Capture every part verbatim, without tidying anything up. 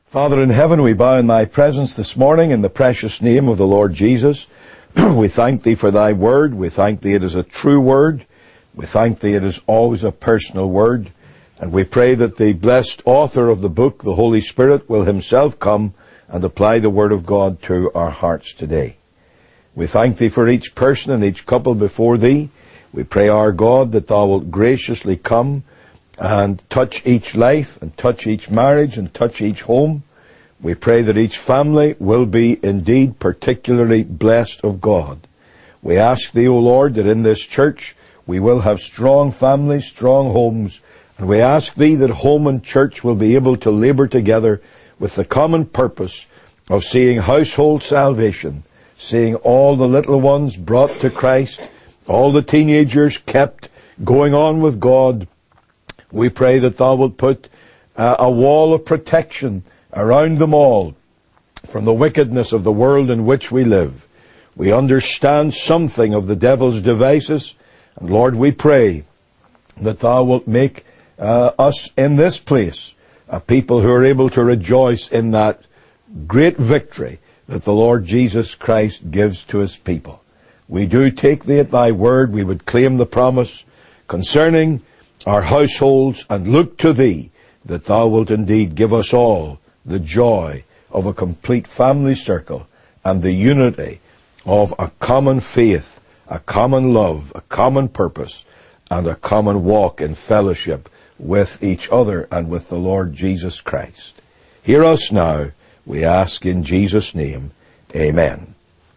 Father in heaven, we bow in thy presence this morning in the precious name of the Lord Jesus. We thank thee for thy word. We thank thee it is a true word. We thank thee it is always a personal word. And we pray that the blessed author of the book, the Holy Spirit, will himself come and apply the word of God to our hearts today. We thank thee for each person and each couple before thee. We pray, our God, that thou wilt graciously come and touch each life and touch each marriage and touch each home. We pray that each family will be indeed particularly blessed of God. We ask thee, O Lord, that in this church we will have strong families, strong homes, and we ask thee that home and church will be able to labour together with the common purpose of seeing household salvation, seeing all the little ones brought to Christ, all the teenagers kept going on with God. We pray that thou wilt put uh, a wall of protection around them all from the wickedness of the world in which we live. We understand something of the devil's devices, and Lord, we pray that thou wilt make uh, us in this place a people who are able to rejoice in that great victory that the Lord Jesus Christ gives to his people. We do take thee at thy word. We would claim the promise concerning our households and look to thee that thou wilt indeed give us all the joy of a complete family circle and the unity of a common faith, a common love, a common purpose, and a common walk in fellowship with each other and with the Lord Jesus Christ. Hear us now, we ask in Jesus' name. Amen.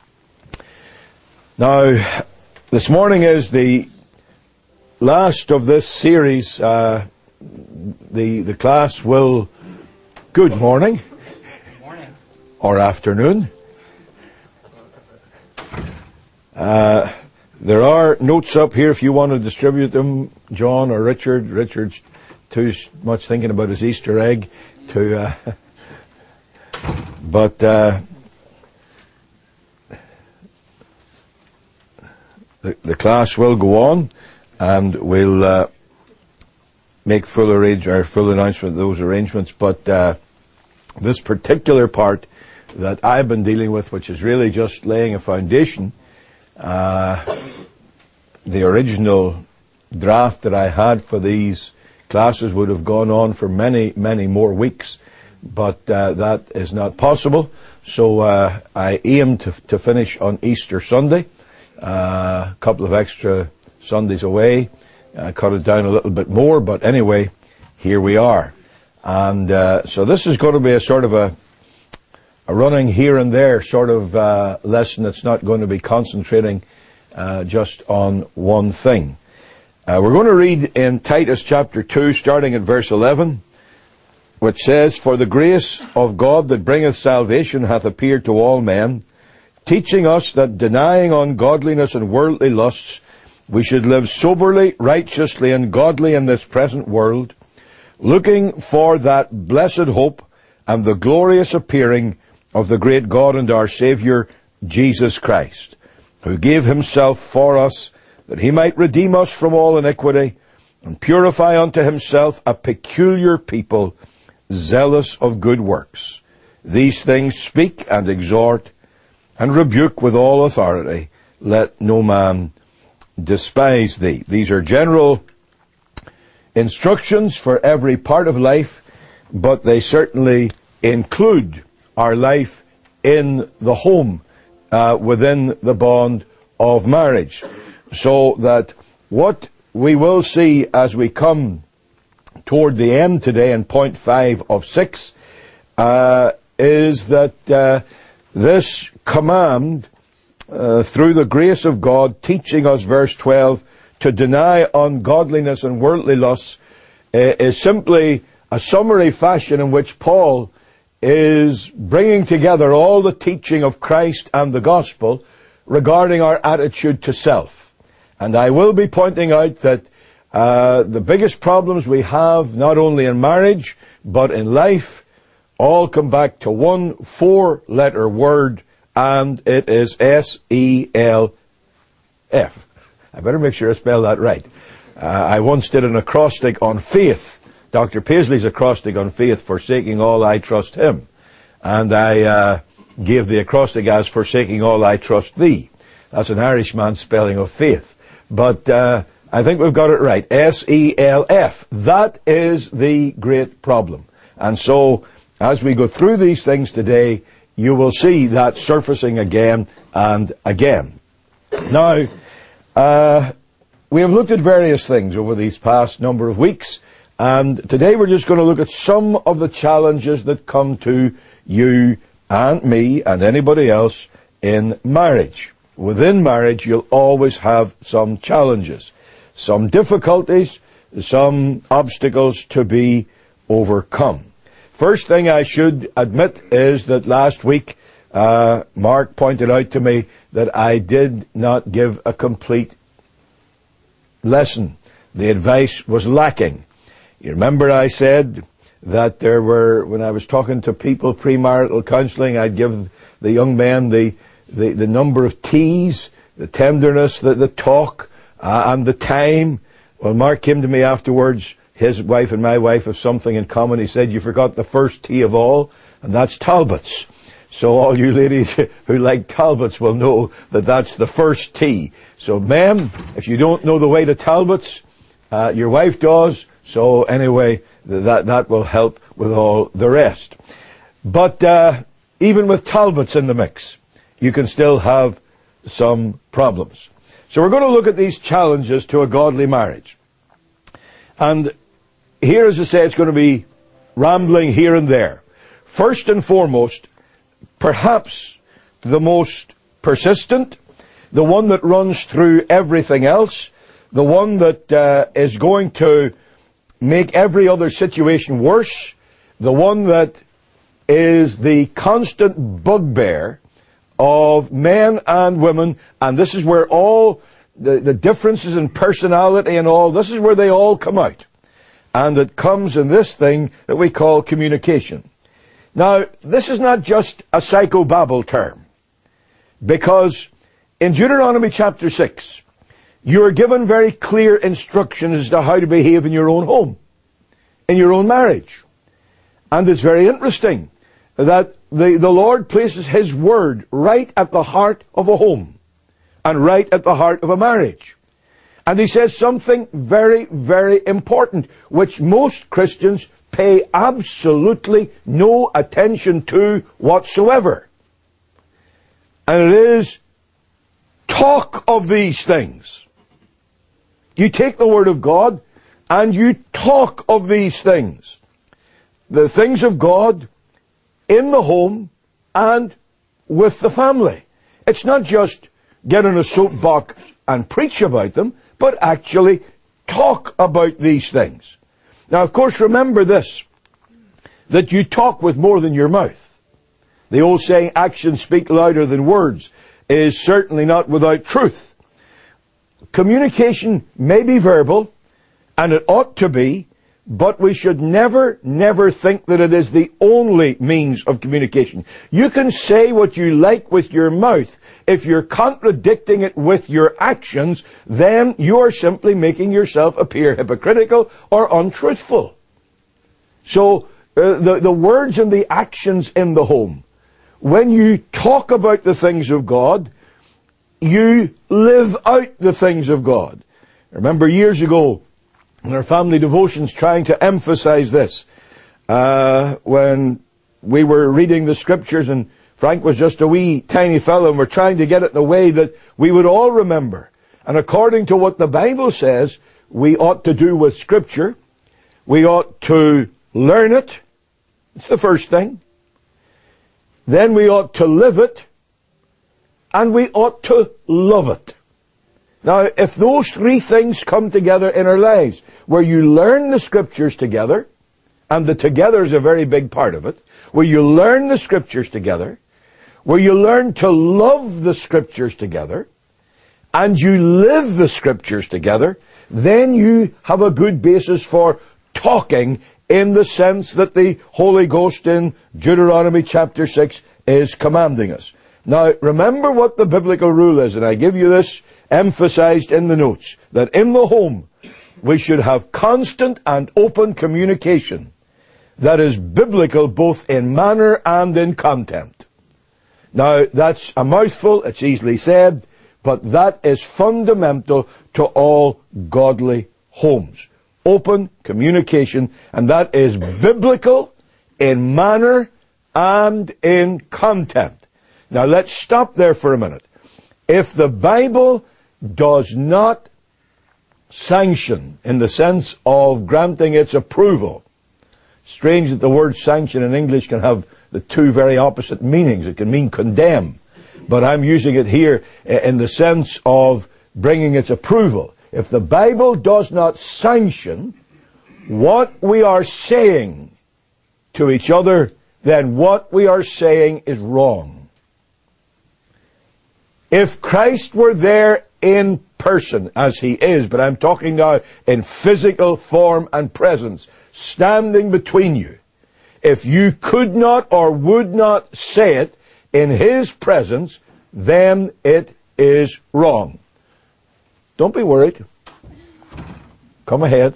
Now, this morning is the last of this series. Uh, the the class will. Good morning. Good morning. Or afternoon. Uh, there are notes up here if you want to distribute them, John or Richard. Richard's too much thinking about his Easter egg to. Uh, but. Uh, The, the class will go on, and we'll uh, make full arrange or full announcement of those arrangements. But uh, this particular part that I've been dealing with, which is really just laying a foundation, uh, the original draft that I had for these classes would have gone on for many, many more weeks, but uh, that is not possible. So uh, I aim to, to finish on Easter Sunday. Uh, a couple of extra Sundays away, uh, cut it down a little bit more, but anyway, here we are. And uh, so this is going to be a sort of a, a running here and there sort of uh, lesson that's not going to be concentrating uh, just on one thing. Uh, we're going to read in Titus chapter two, starting at verse eleven, which says, "For the grace of God that bringeth salvation hath appeared to all men, teaching us that denying ungodliness and worldly lusts, we should live soberly, righteously, and godly in this present world, looking for that blessed hope and the glorious appearing of the great God and our Saviour, Jesus Christ, who gave himself for us, that he might redeem us from all iniquity, and purify unto himself a peculiar people, zealous of good works. These things speak and exhort, and rebuke with all authority. Let no man despise thee." These are general instructions for every part of life, but they certainly include our life in the home, uh, within the bond of marriage. So that what we will see as we come toward the end today in point five of six uh, is that uh, this command, uh, through the grace of God, teaching us, verse twelve, to deny ungodliness and worldly lusts, uh, is simply a summary fashion in which Paul is bringing together all the teaching of Christ and the gospel regarding our attitude to self. And I will be pointing out that uh, the biggest problems we have, not only in marriage, but in life, all come back to one four-letter word, and it is S E L F. I better make sure I spell that right. Uh, I once did an acrostic on faith, Doctor Paisley's acrostic on faith, forsaking all I trust him. And I uh, gave the acrostic as forsaking all I trust thee. That's an Irishman's spelling of faith. But uh, I think we've got it right. S E L F. That is the great problem. And so, as we go through these things today, you will see that surfacing again and again. Now, uh, we have looked at various things over these past number of weeks. And today we're just going to look at some of the challenges that come to you and me and anybody else in marriage. Within marriage, you'll always have some challenges, some difficulties, some obstacles to be overcome. First thing I should admit is that last week, uh, Mark pointed out to me that I did not give a complete lesson. The advice was lacking. You remember I said that there were, when I was talking to people, premarital counseling, I'd give the young men the, the, the number of T's, the tenderness, the, the talk, uh, and the time. Well, Mark came to me afterwards, his wife and my wife have something in common. He said, you forgot the first T of all, and that's Talbots. So all you ladies who like Talbots will know that that's the first T. So men, if you don't know the way to Talbots, uh, your wife does. So anyway, that that will help with all the rest. But uh, even with Talbots in the mix, you can still have some problems. So we're going to look at these challenges to a godly marriage. And here, as I say, it's going to be rambling here and there. First and foremost, perhaps the most persistent, the one that runs through everything else, the one that uh, is going to make every other situation worse, the one that is the constant bugbear of men and women, and this is where all the, the differences in personality and all, this is where they all come out. And it comes in this thing that we call communication. Now, this is not just a psychobabble term, because in Deuteronomy chapter six, you are given very clear instructions as to how to behave in your own home, in your own marriage. And it's very interesting that the, the Lord places His Word right at the heart of a home and right at the heart of a marriage. And He says something very, very important, which most Christians pay absolutely no attention to whatsoever. And it is, talk of these things. You take the Word of God and you talk of these things. The things of God in the home and with the family. It's not just get on a soapbox and preach about them, but actually talk about these things. Now, of course, remember this, that you talk with more than your mouth. The old saying, actions speak louder than words, is certainly not without truth. Communication may be verbal, and it ought to be, but we should never, never think that it is the only means of communication. You can say what you like with your mouth. If you're contradicting it with your actions, then you are simply making yourself appear hypocritical or untruthful. So, uh, the, the words and the actions in the home, when you talk about the things of God, you live out the things of God. I remember years ago, in our family devotions, trying to emphasize this, uh, when we were reading the scriptures, and Frank was just a wee tiny fellow, and we're trying to get it in a way that we would all remember. And according to what the Bible says, we ought to do with scripture, we ought to learn it. It's the first thing. Then we ought to live it, and we ought to love it. Now, if those three things come together in our lives, where you learn the scriptures together, and the together is a very big part of it, where you learn the scriptures together, where you learn to love the scriptures together, and you live the scriptures together, then you have a good basis for talking in the sense that the Holy Ghost in Deuteronomy chapter six is commanding us. Now, remember what the biblical rule is, and I give you this emphasized in the notes, that in the home, we should have constant and open communication that is biblical both in manner and in content. Now, that's a mouthful, it's easily said, but that is fundamental to all godly homes. Open communication, and that is biblical in manner and in content. Now, let's stop there for a minute. If the Bible does not sanction, in the sense of granting its approval, strange that the word sanction in English can have the two very opposite meanings. It can mean condemn, but I'm using it here in the sense of bringing its approval. If the Bible does not sanction what we are saying to each other, then what we are saying is wrong. If Christ were there in person, as he is, but I'm talking now in physical form and presence, standing between you, if you could not or would not say it in his presence, then it is wrong. Don't be worried. Come ahead.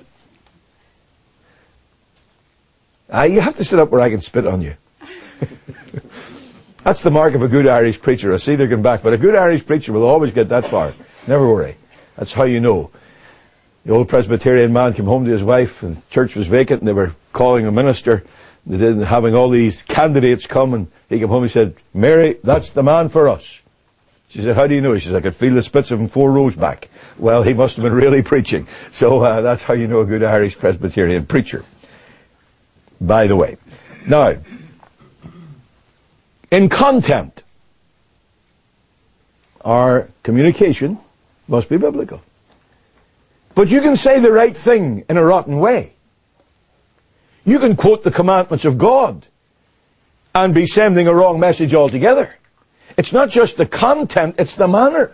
Ah, you have to sit up where I can spit on you. That's the mark of a good Irish preacher. I see they're going back, but a good Irish preacher will always get that far. Never worry. That's how you know. The old Presbyterian man came home to his wife, and the church was vacant, and they were calling a minister. They did, having all these candidates come, and he came home and said, "Mary, that's the man for us." She said, "How do you know?" He says, "I could feel the spits of him four rows back." Well, he must have been really preaching. So uh, that's how you know a good Irish Presbyterian preacher. By the way. Now, in content, our communication must be biblical. But you can say the right thing in a rotten way. You can quote the commandments of God and be sending a wrong message altogether. It's not just the content, it's the manner.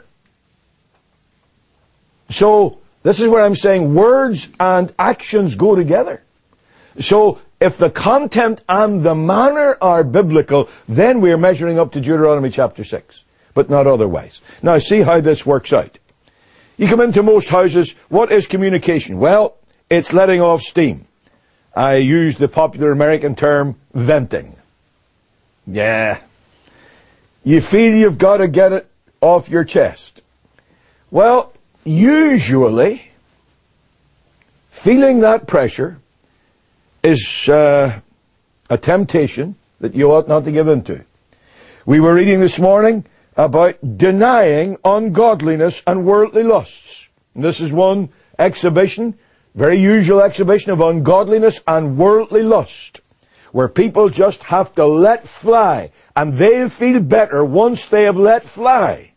So, this is where I'm saying words and actions go together. So, if the content and the manner are biblical, then we're measuring up to Deuteronomy chapter six, but not otherwise. Now, see how this works out. You come into most houses, what is communication? Well, it's letting off steam. I use the popular American term, venting. Yeah. You feel you've got to get it off your chest. Well, usually, feeling that pressure is uh, a temptation that you ought not to give in to. We were reading this morning about denying ungodliness and worldly lusts. And this is one exhibition, very usual exhibition of ungodliness and worldly lust, where people just have to let fly, and they'll feel better once they have let fly.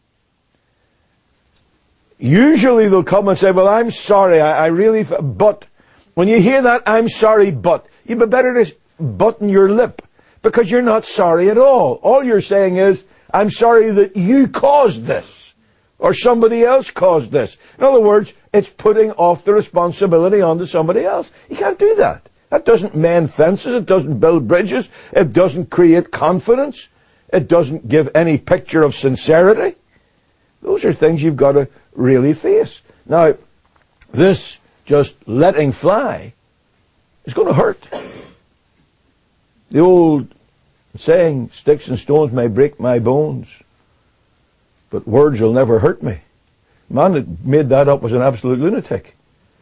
Usually they'll come and say, "Well, I'm sorry, I, I really..." F-. But when you hear that, "I'm sorry, but," you'd be better to button your lip, because you're not sorry at all. All you're saying is, "I'm sorry that you caused this, or somebody else caused this." In other words, it's putting off the responsibility onto somebody else. You can't do that. That doesn't mend fences. It doesn't build bridges. It doesn't create confidence. It doesn't give any picture of sincerity. Those are things you've got to really face. Now, this just letting fly is going to hurt. The old saying, "Sticks and stones may break my bones, but words will never hurt me." The man that made that up was an absolute lunatic.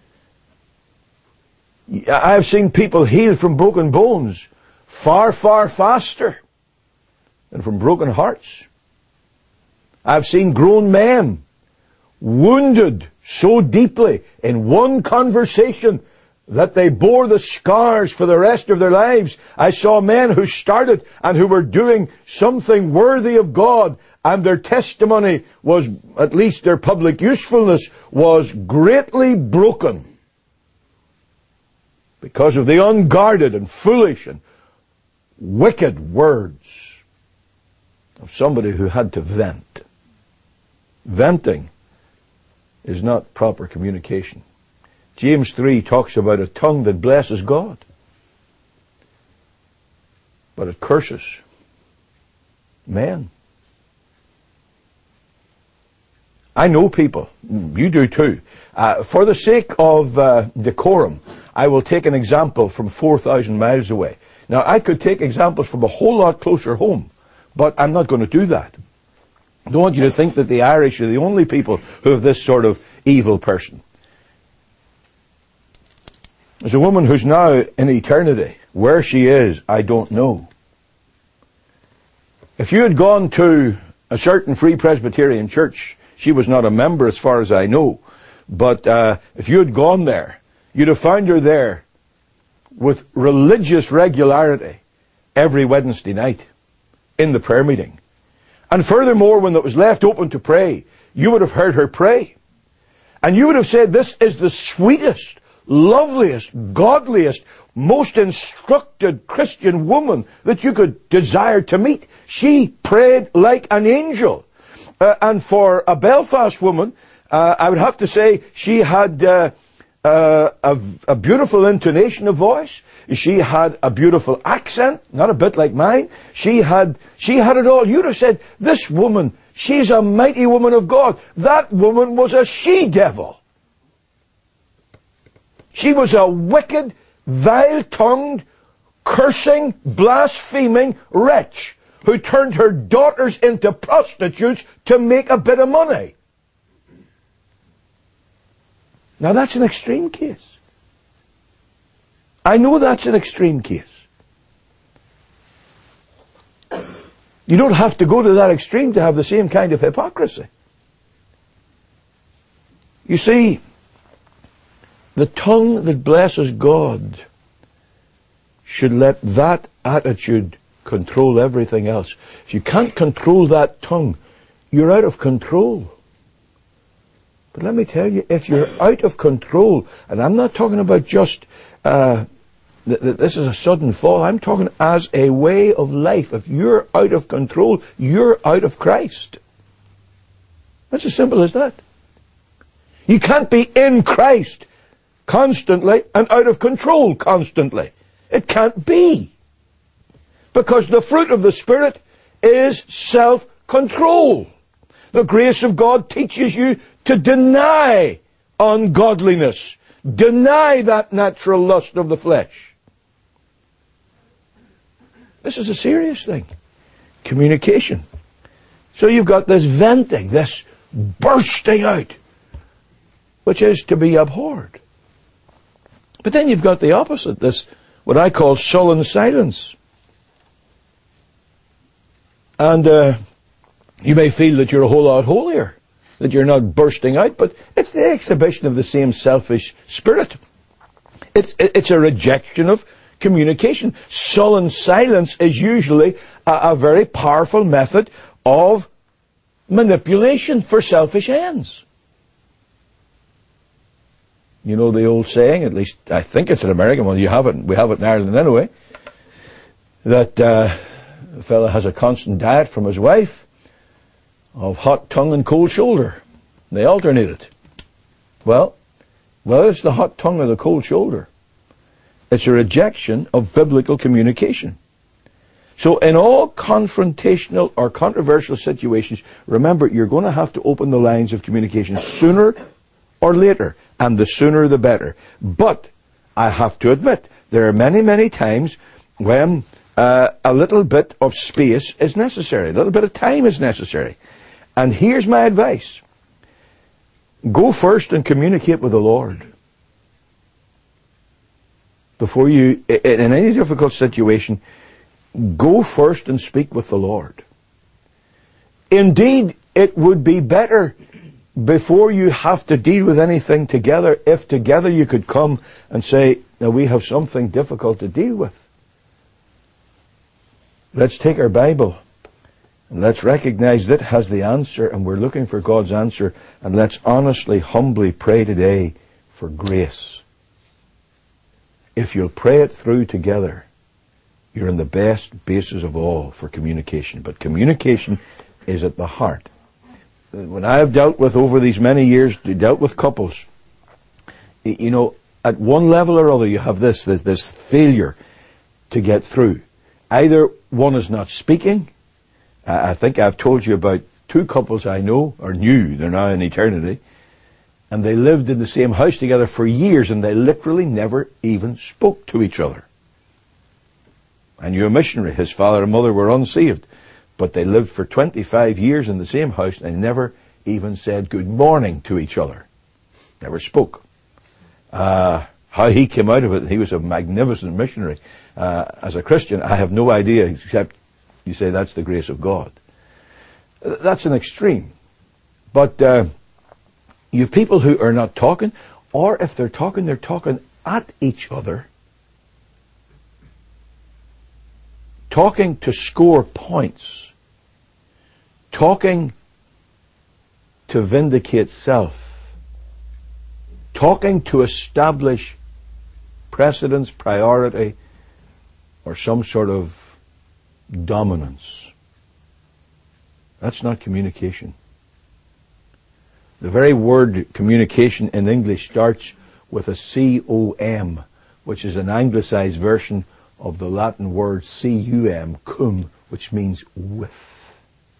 I've seen people healed from broken bones far, far faster than from broken hearts. I've seen grown men wounded so deeply in one conversation that they bore the scars for the rest of their lives. I saw men who started and who were doing something worthy of God, and their testimony was, at least their public usefulness, was greatly broken because of the unguarded and foolish and wicked words of somebody who had to vent. Venting is not proper communication. James three talks about a tongue that blesses God, but it curses men. I know people, you do too. Uh, for the sake of uh, decorum, I will take an example from four thousand miles away. Now, I could take examples from a whole lot closer home, but I'm not going to do that. I don't want you to think that the Irish are the only people who have this sort of evil person. There's a woman who's now in eternity. Where she is, I don't know. If you had gone to a certain Free Presbyterian church, she was not a member as far as I know, but uh, if you had gone there, you'd have found her there with religious regularity every Wednesday night in the prayer meeting. And furthermore, when it was left open to pray, you would have heard her pray. And you would have said, this is the sweetest, loveliest, godliest, most instructed Christian woman that you could desire to meet. She prayed like an angel. Uh, and for a Belfast woman, uh, I would have to say she had uh, uh, a, a beautiful intonation of voice. She had a beautiful accent, not a bit like mine. She had, she had it all. You'd have said, this woman, she's a mighty woman of God. That woman was a she-devil. She was a wicked, vile-tongued, cursing, blaspheming wretch who turned her daughters into prostitutes to make a bit of money. Now that's an extreme case. I know that's an extreme case. You don't have to go to that extreme to have the same kind of hypocrisy. You see, the tongue that blesses God should let that attitude control everything else. If you can't control that tongue, you're out of control. But let me tell you, if you're out of control, and I'm not talking about just uh, th- th- this is a sudden fall, I'm talking as a way of life. If you're out of control, you're out of Christ. That's as simple as that. You can't be in Christ constantly and out of control constantly. It can't be. Because the fruit of the Spirit is self-control. The grace of God teaches you to deny ungodliness. Deny that natural lust of the flesh. This is a serious thing. Communication. So you've got this venting, this bursting out, which is to be abhorred. But then you've got the opposite, this, what I call sullen silence. And uh, you may feel that you're a whole lot holier, that you're not bursting out, but it's the exhibition of the same selfish spirit. It's, it's a rejection of communication. Sullen silence is usually a, a very powerful method of manipulation for selfish ends. You know the old saying, at least I think it's an American one, you have it, we have it in Ireland anyway, that uh, a fella has a constant diet from his wife of hot tongue and cold shoulder. They alternate it. Well, whether it's the hot tongue or the cold shoulder, it's a rejection of biblical communication. So in all confrontational or controversial situations, remember, you're going to have to open the lines of communication sooner or later, and the sooner the better. But I have to admit, there are many, many times when uh, a little bit of space is necessary, a little bit of time is necessary. And here's my advice. Go first and communicate with the Lord. Before you, in any difficult situation, go first and speak with the Lord. Indeed, it would be better before you have to deal with anything together, if together you could come and say, now we have something difficult to deal with. Let's take our Bible and let's recognize that has the answer, and we're looking for God's answer, and let's honestly, humbly pray today for grace. If you'll pray it through together, you're in the best basis of all for communication. But communication is at the heart. When I have dealt with, over these many years, dealt with couples, you know, at one level or other you have this, this, this failure to get through. Either one is not speaking. I think I've told you about two couples I know, or knew, they're now in eternity, and they lived in the same house together for years, and they literally never even spoke to each other. I knew a missionary, his father and mother were unsaved, but they lived for twenty-five years in the same house, and they never even said good morning to each other. Never spoke. Uh, how he came out of it, he was a magnificent missionary. Uh, as a Christian, I have no idea, except you say that's the grace of God. That's an extreme. But uh, you have people who are not talking, or if they're talking, they're talking at each other, talking to score points, talking to vindicate self, talking to establish precedence, priority, or some sort of dominance. That's not communication. The very word communication in English starts with a C O M, which is an anglicized version of the Latin word C U M, cum, which means with.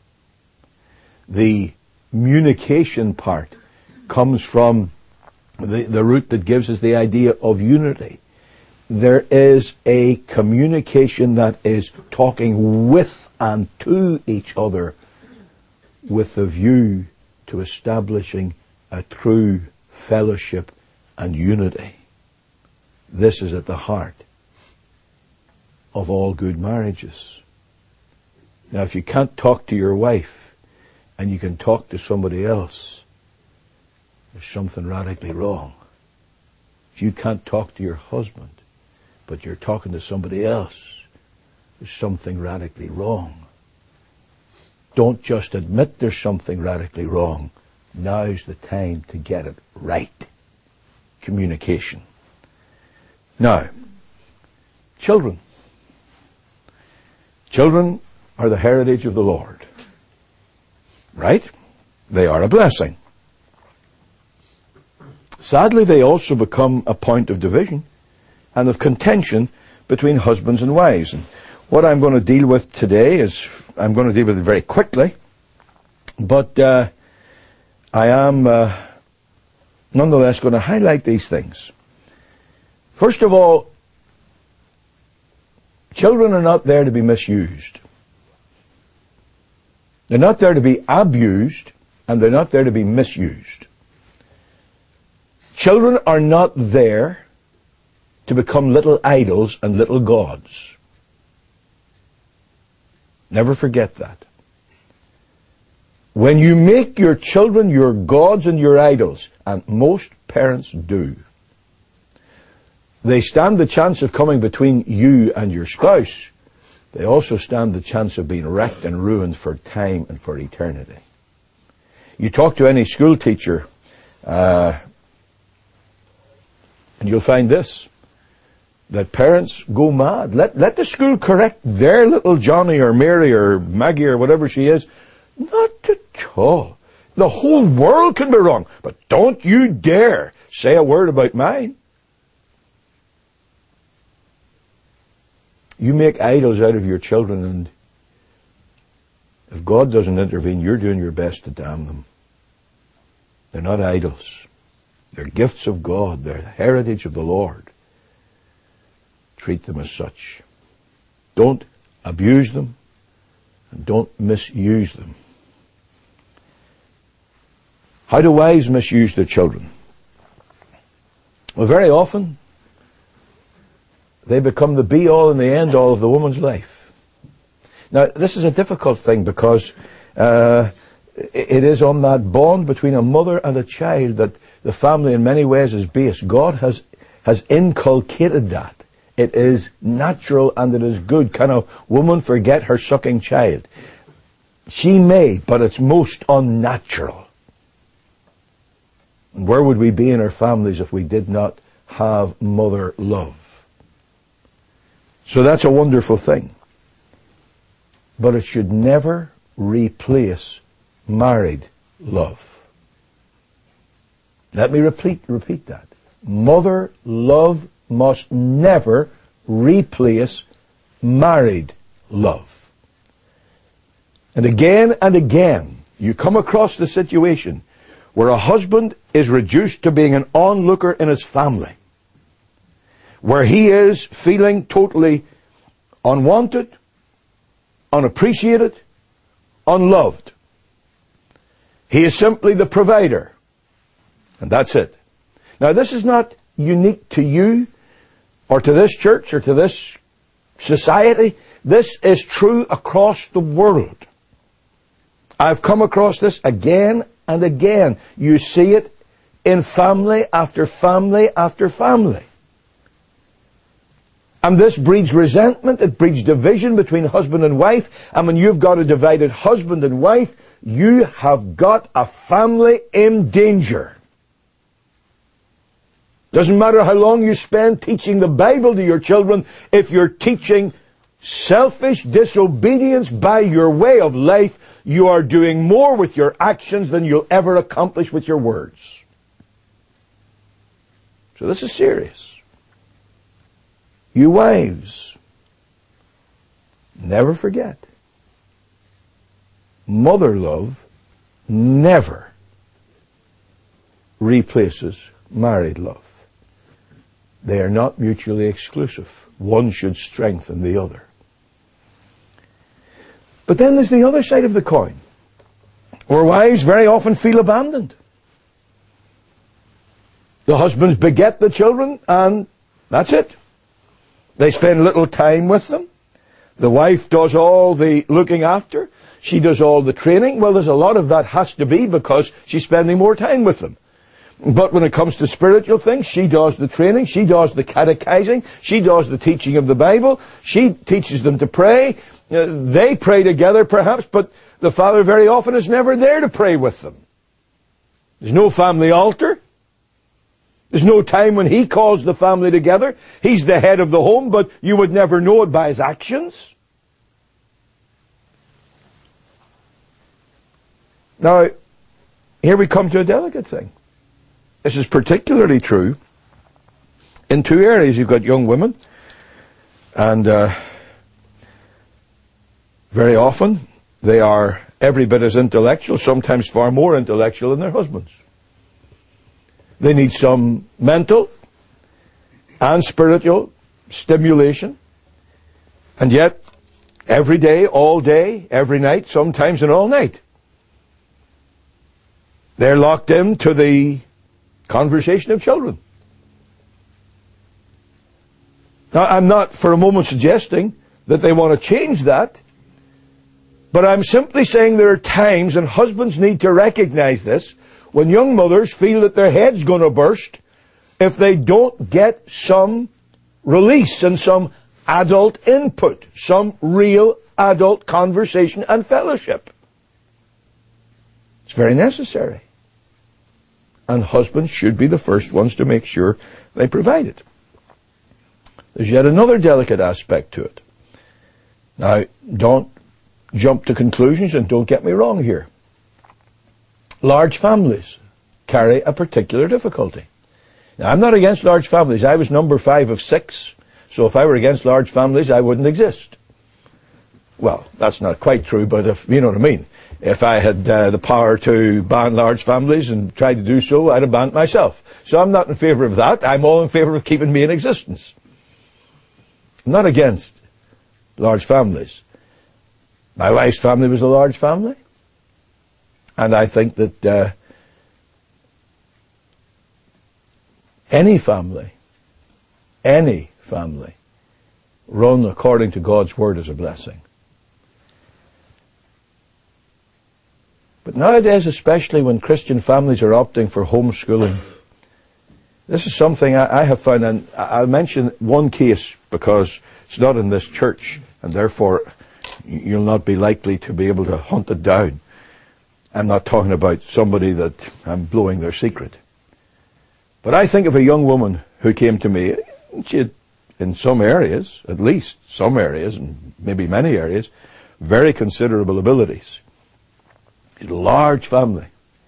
The communication part comes from the, the root that gives us the idea of unity. There is a communication that is talking with and to each other with the view to establishing a true fellowship and unity. This is at the heart of all good marriages. Now, if you can't talk to your wife and you can talk to somebody else, there's something radically wrong. If you can't talk to your husband, but you're talking to somebody else, there's something radically wrong. Don't just admit there's something radically wrong. Now's the time to get it right. Communication. Now, children. Children are the heritage of the Lord. Right? They are a blessing. Sadly, they also become a point of division and of contention between husbands and wives. And what I'm going to deal with today is, I'm going to deal with it very quickly, but uh, I am uh, nonetheless going to highlight these things. First of all, children are not there to be misused. They're not there to be abused, and they're not there to be misused. Children are not there to become little idols and little gods. Never forget that. When you make your children your gods and your idols, and most parents do, they stand the chance of coming between you and your spouse. They also stand the chance of being wrecked and ruined for time and for eternity. You talk to any school teacher, uh, and you'll find this, that parents go mad. Let, let the school correct their little Johnny or Mary or Maggie or whatever she is. Not at all. The whole world can be wrong, but don't you dare say a word about mine. You make idols out of your children, and if God doesn't intervene, you're doing your best to damn them. They're not idols. They're gifts of God. They're the heritage of the Lord. Treat them as such. Don't abuse them, and don't misuse them. How do wives misuse their children? Well, very often, they become the be-all and the end-all of the woman's life. Now, this is a difficult thing because uh, it is on that bond between a mother and a child that the family in many ways is based. God has, has inculcated that. It is natural and it is good. Can a woman forget her sucking child? She may, but it's most unnatural. And where would we be in our families if we did not have mother love? So that's a wonderful thing. But it should never replace married love. Let me repeat, repeat that. Mother love must never replace married love. And again and again, you come across the situation where a husband is reduced to being an onlooker in his family, where he is feeling totally unwanted, unappreciated, unloved. He is simply the provider. And that's it. Now, this is not unique to you or to this church or to this society. This is true across the world. I've come across this again and again. You see it in family after family after family. And this breeds resentment, it breeds division between husband and wife. And when you've got a divided husband and wife, you have got a family in danger. Doesn't matter how long you spend teaching the Bible to your children, if you're teaching selfish disobedience by your way of life, you are doing more with your actions than you'll ever accomplish with your words. So this is serious. You wives, never forget, mother love never replaces married love. They are not mutually exclusive. One should strengthen the other. But then there's the other side of the coin, where wives very often feel abandoned. The husbands beget the children, and that's it. They spend little time with them. The wife does all the looking after. She does all the training. Well, there's a lot of that has to be because she's spending more time with them. But when it comes to spiritual things, she does the training, she does the catechizing, she does the teaching of the Bible, she teaches them to pray. Uh, they pray together perhaps, but the father very often is never there to pray with them. There's no family altar. There's no time when he calls the family together. He's the head of the home, but you would never know it by his actions. Now, here we come to a delicate thing. This is particularly true in two areas. You've got young women, and uh, very often they are every bit as intellectual, sometimes far more intellectual than their husbands. They need some mental and spiritual stimulation, and yet every day, all day, every night, sometimes and all night, they're locked into the conversation of children. Now, I'm not for a moment suggesting that they want to change that, but I'm simply saying there are times, and husbands need to recognize this, when young mothers feel that their head's going to burst if they don't get some release and some adult input, some real adult conversation and fellowship. It's very necessary. And husbands should be the first ones to make sure they provide it. There's yet another delicate aspect to it. Now, don't jump to conclusions, and don't get me wrong here. Large families carry a particular difficulty. Now, I'm not against large families. I was number five of six, so if I were against large families, I wouldn't exist. Well, that's not quite true, but if you know what I mean. If I had uh, the power to ban large families and tried to do so, I'd have banned myself. So I'm not in favour of that. I'm all in favour of keeping me in existence. I'm not against large families. My wife's family was a large family. And I think that uh, any family, any family, run according to God's Word is a blessing. But nowadays, especially when Christian families are opting for homeschooling, this is something I, I have found, and I'll mention one case because it's not in this church, and therefore you'll not be likely to be able to hunt it down. I'm not talking about somebody that I'm blowing their secret. But I think of a young woman who came to me. She had, in some areas, at least some areas, and maybe many areas, very considerable abilities. She had a large family.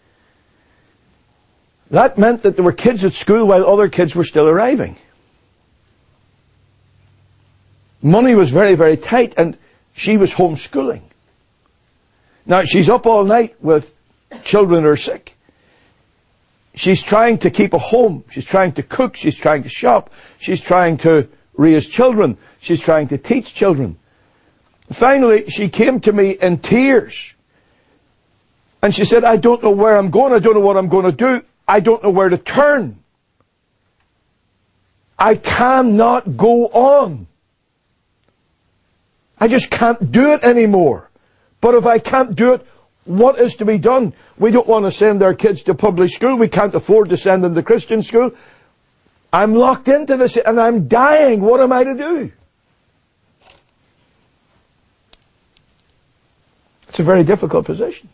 That meant that there were kids at school while other kids were still arriving. Money was very, very tight, and she was homeschooling. Now, she's up all night with children who are sick. She's trying to keep a home. She's trying to cook. She's trying to shop. She's trying to raise children. She's trying to teach children. Finally, she came to me in tears. And she said, I don't know where I'm going. I don't know what I'm going to do. I don't know where to turn. I cannot go on. I just can't do it anymore. But if I can't do it, what is to be done? We don't want to send our kids to public school. We can't afford to send them to Christian school. I'm locked into this and I'm dying. What am I to do? It's a very difficult position.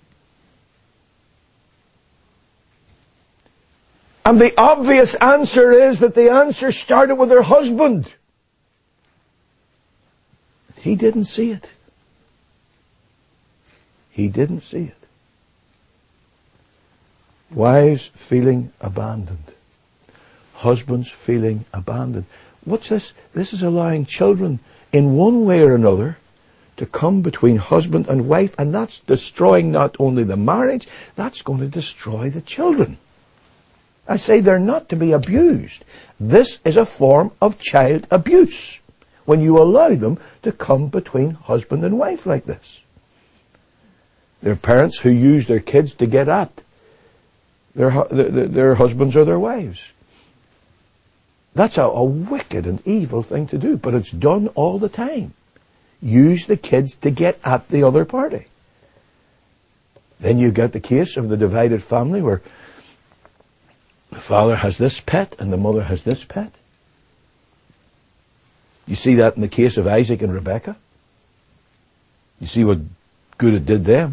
And the obvious answer is that the answer started with her husband. He didn't see it. He didn't see it. Wives feeling abandoned. Husbands feeling abandoned. What's this? This is allowing children in one way or another to come between husband and wife, and that's destroying not only the marriage, that's going to destroy the children. I say they're not to be abused. This is a form of child abuse when you allow them to come between husband and wife like this. There are parents who use their kids to get at their, their, their husbands or their wives. That's a, a wicked and evil thing to do, but it's done all the time. Use the kids to get at the other party. Then you get the case of the divided family where the father has this pet and the mother has this pet. You see that in the case of Isaac and Rebekah. You see what good it did them.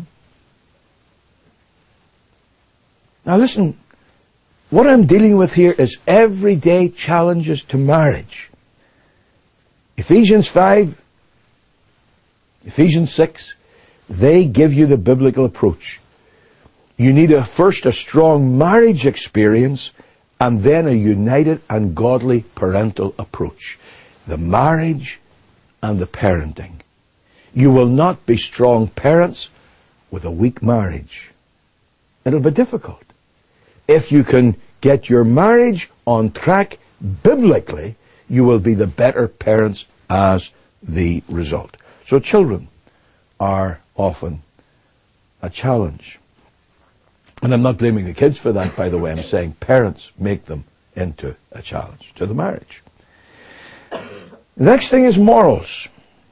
Now listen, what I'm dealing with here is everyday challenges to marriage. Ephesians five, Ephesians six, they give you the biblical approach. You need a, first a strong marriage experience and then a united and godly parental approach. The marriage and the parenting. You will not be strong parents with a weak marriage. It'll be difficult. If you can get your marriage on track biblically, you will be the better parents as the result. So children are often a challenge. And I'm not blaming the kids for that, by the way. I'm saying parents make them into a challenge to the marriage. The next thing is morals.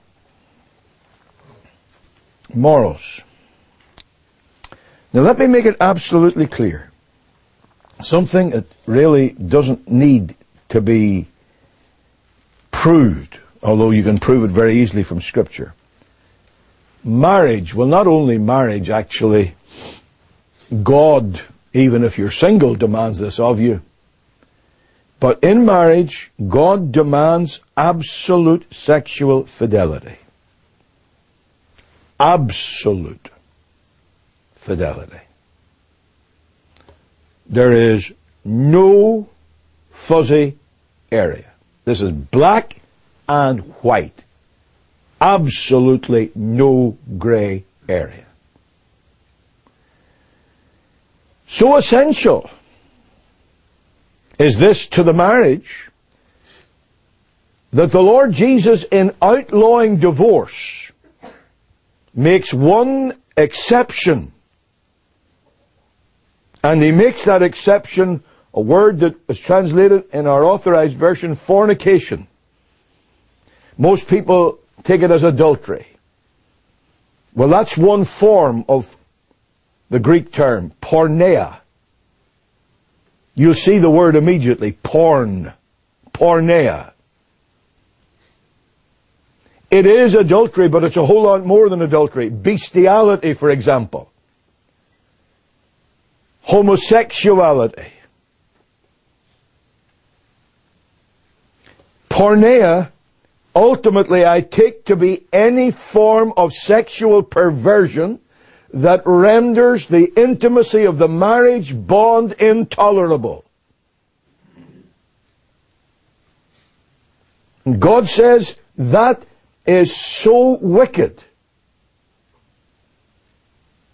Morals. Now let me make it absolutely clear. Something that really doesn't need to be proved, although you can prove it very easily from Scripture. Marriage, well, not only marriage, actually, God, even if you're single, demands this of you. But in marriage, God demands absolute sexual fidelity. Absolute fidelity. There is no fuzzy area. This is black and white. Absolutely no gray area. So essential is this to the marriage that the Lord Jesus, in outlawing divorce, makes one exception. And he makes that exception a word that is translated in our authorized version, fornication. Most people take it as adultery. Well, that's one form of the Greek term, porneia. You'll see the word immediately, porn, porneia. It is adultery, but it's a whole lot more than adultery. Bestiality, for example. Homosexuality. Porneia, ultimately I take to be any form of sexual perversion that renders the intimacy of the marriage bond intolerable. And God says that is so wicked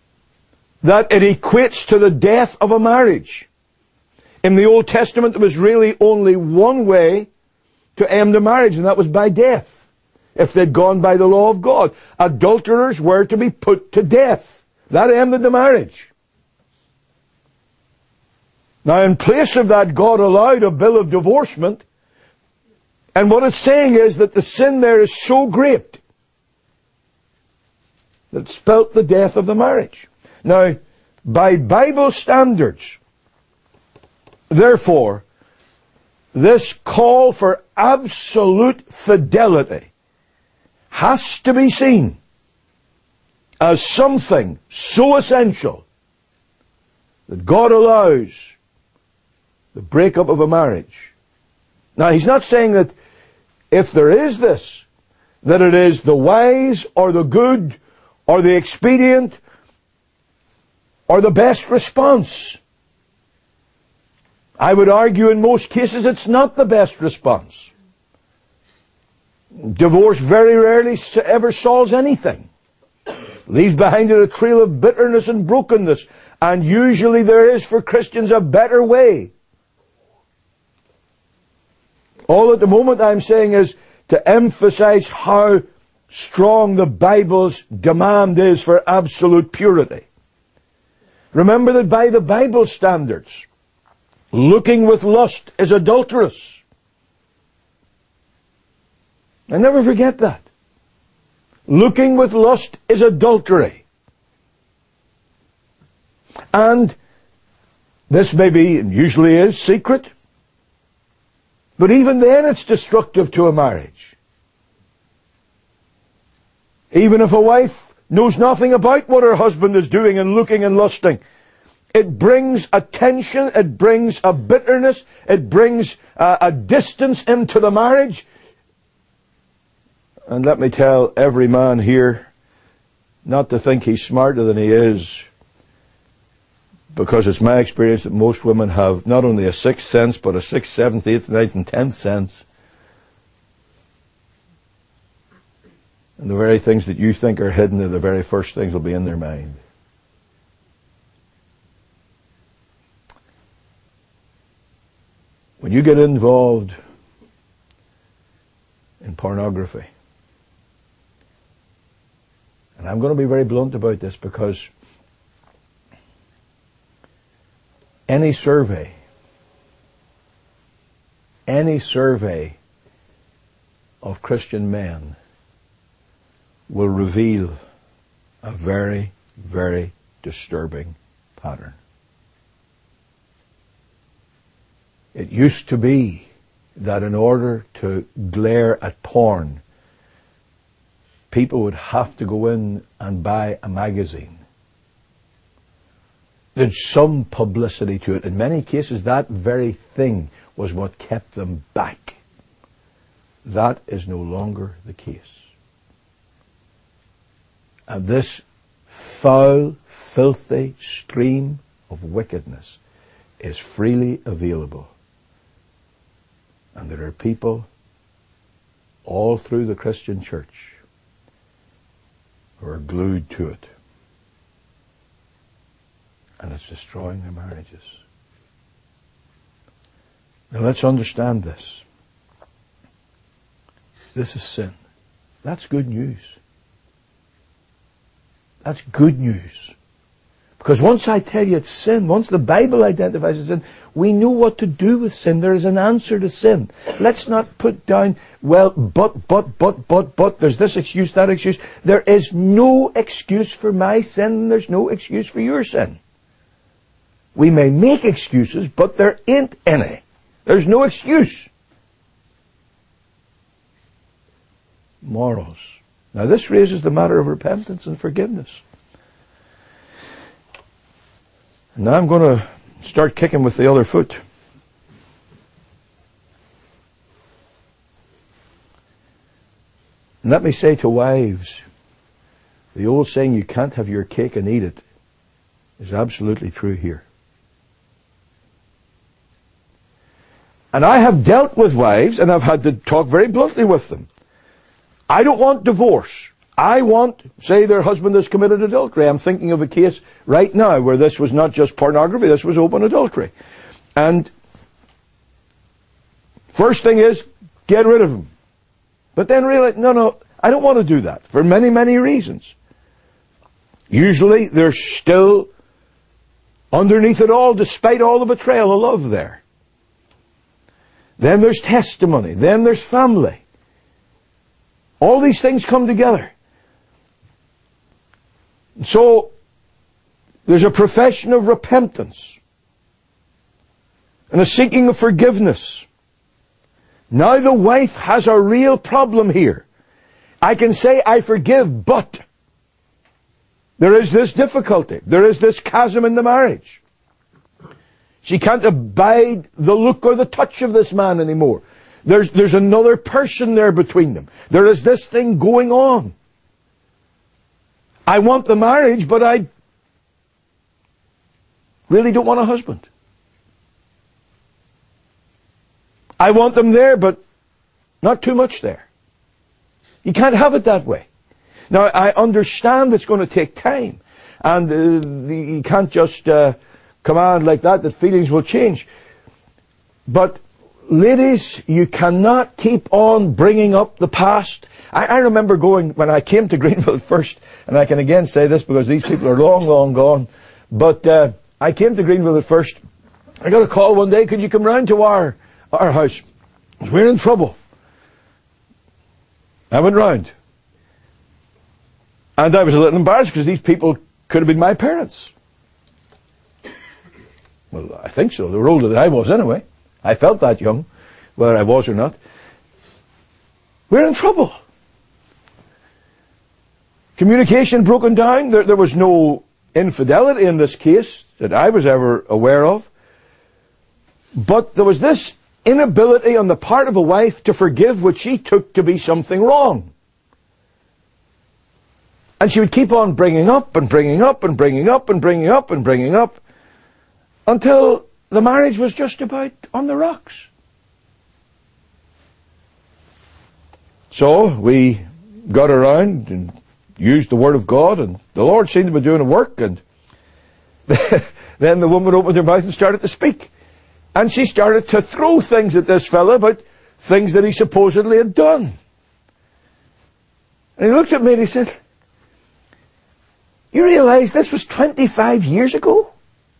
that it equates to the death of a marriage. In the Old Testament, there was really only one way to end a marriage, and that was by death. If they'd gone by the law of God, adulterers were to be put to death. That ended the marriage. Now, in place of that, God allowed a bill of divorcement, and what it's saying is that the sin there is so great that it spelt the death of the marriage. Now, by Bible standards, therefore, this call for absolute fidelity has to be seen as something so essential that God allows the breakup of a marriage. Now, he's not saying that if there is this, that it is the wise or the good or the expedient or the best response. I would argue in most cases it's not the best response. Divorce very rarely ever solves anything. Leaves behind it a trail of bitterness and brokenness. And usually there is for Christians a better way. All at the moment I'm saying is to emphasize how strong the Bible's demand is for absolute purity. Remember that by the Bible standards, looking with lust is adulterous. I never forget that. Looking with lust is adultery. And this may be, and usually is, secret. But even then it's destructive to a marriage. Even if a wife knows nothing about what her husband is doing and looking and lusting, it brings a tension, it brings a bitterness, it brings a, a distance into the marriage. And let me tell every man here not to think he's smarter than he is, because it's my experience that most women have not only a sixth sense, but a sixth, seventh, eighth, ninth, and tenth sense. And the very things that you think are hidden are the very first things will be in their mind. When you get involved in pornography, and I'm going to be very blunt about this because any survey, any survey of Christian men will reveal a very, very disturbing pattern. It used to be that in order to glare at porn, people would have to go in and buy a magazine. There's some publicity to it. In many cases, that very thing was what kept them back. That is no longer the case. And this foul, filthy stream of wickedness is freely available. And there are people all through the Christian church who are glued to it. And it's destroying their marriages. Now let's understand this. This is sin. That's good news. That's good news. Because once I tell you it's sin, once the Bible identifies as sin, we know what to do with sin. There is an answer to sin. Let's not put down, well, but, but, but, but, but, there's this excuse, that excuse. There is no excuse for my sin, and there's no excuse for your sin. We may make excuses, but there ain't any. There's no excuse. Morals. Now this raises the matter of repentance and forgiveness. And now I'm going to start kicking with the other foot. And let me say to wives, the old saying, you can't have your cake and eat it, is absolutely true here. And I have dealt with wives, and I've had to talk very bluntly with them. I don't want divorce. I want, say their husband has committed adultery. I'm thinking of a case right now where this was not just pornography, this was open adultery. And first thing is, get rid of him. But then realize, no, no, I don't want to do that for many, many reasons. Usually there's still, underneath it all, despite all the betrayal, a love there. Then there's testimony. Then there's family. All these things come together. So, there's a profession of repentance and a seeking of forgiveness. Now the wife has a real problem here. I can say I forgive, but there is this difficulty. There is this chasm in the marriage. She can't abide the look or the touch of this man anymore. There's, there's another person there between them. There is this thing going on. I want the marriage, but I really don't want a husband. I want them there, but not too much there. You can't have it that way. Now, I understand it's going to take time. And uh, the, you can't just uh, command like that, that feelings will change. But, ladies, you cannot keep on bringing up the past. I, I remember going, when I came to Greenville first, and I can again say this because these people are long, long gone, but uh, I came to Greenville at first. I got a call one day, could you come round to our, our house? We're in trouble. I went round. And I was a little embarrassed because these people could have been my parents. Well, I think so. They were older than I was anyway. I felt that young, whether I was or not. We're in trouble. Communication broken down. There, there was no infidelity in this case that I was ever aware of. But there was this inability on the part of a wife to forgive what she took to be something wrong. And she would keep on bringing up and bringing up and bringing up and bringing up and bringing up until the marriage was just about on the rocks. So we got around and used the Word of God, and the Lord seemed to be doing a work, and then the woman opened her mouth and started to speak. And she started to throw things at this fella about things that he supposedly had done. And he looked at me and he said, you realize this was twenty-five years ago?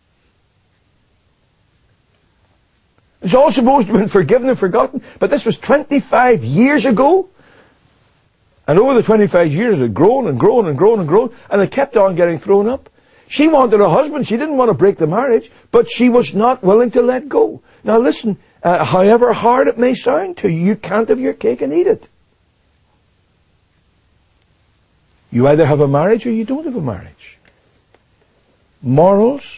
It's all supposed to have been forgiven and forgotten, but this was twenty-five years ago. And over the twenty-five years it had grown and grown and grown and grown, and it kept on getting thrown up. She wanted a husband. She didn't want to break the marriage, but she was not willing to let go. Now listen, uh, however hard it may sound to you, you can't have your cake and eat it. You either have a marriage or you don't have a marriage. Morals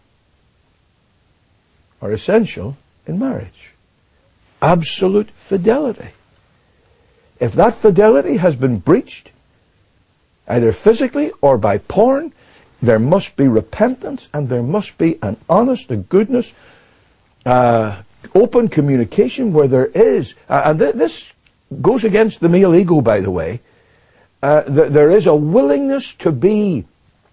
are essential in marriage. Absolute fidelity. If that fidelity has been breached, either physically or by porn, there must be repentance, and there must be an honest, a goodness, uh, open communication where there is, uh, and th- this goes against the male ego, by the way. Uh, th- there is a willingness to be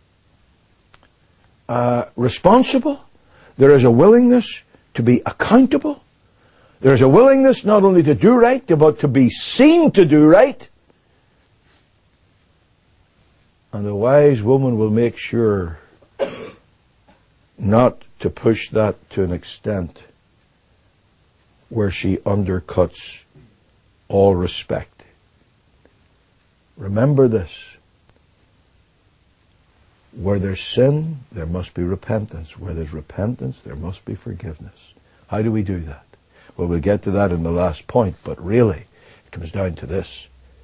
uh, responsible. There is a willingness to be accountable. There is a willingness not only to do right, but to be seen to do right. And a wise woman will make sure not to push that to an extent where she undercuts all respect. Remember this. Where there's sin, there must be repentance. Where there's repentance, there must be forgiveness. How do we do that? Well, we'll get to that in the last point, but really, it comes down to this.